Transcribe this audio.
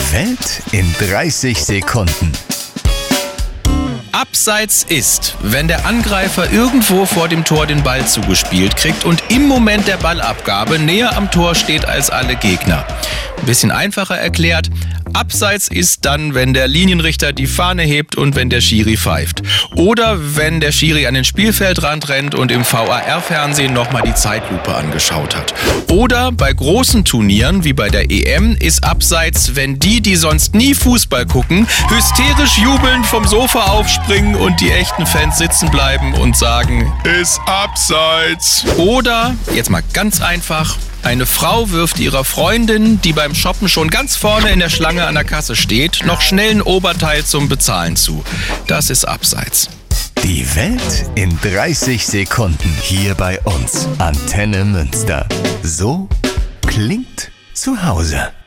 Die Welt in 30 Sekunden. Abseits ist, wenn der Angreifer irgendwo vor dem Tor den Ball zugespielt kriegt und im Moment der Ballabgabe näher am Tor steht als alle Gegner. Ein bisschen einfacher erklärt, Abseits ist dann, wenn der Linienrichter die Fahne hebt und wenn der Schiri pfeift. Oder wenn der Schiri an den Spielfeldrand rennt und im VAR-Fernsehen nochmal die Zeitlupe angeschaut hat. Oder bei großen Turnieren wie bei der EM ist Abseits, wenn die sonst nie Fußball gucken, hysterisch jubelnd vom Sofa aufspringen und die echten Fans sitzen bleiben und sagen, ist Abseits. Oder, jetzt mal ganz einfach, eine Frau wirft ihrer Freundin, die beim Shoppen schon ganz vorne in der Schlange an der Kasse steht, noch schnell ein Oberteil zum Bezahlen zu. Das ist Abseits. Die Welt in 30 Sekunden hier bei uns. Antenne Münster. So klingt zu Hause.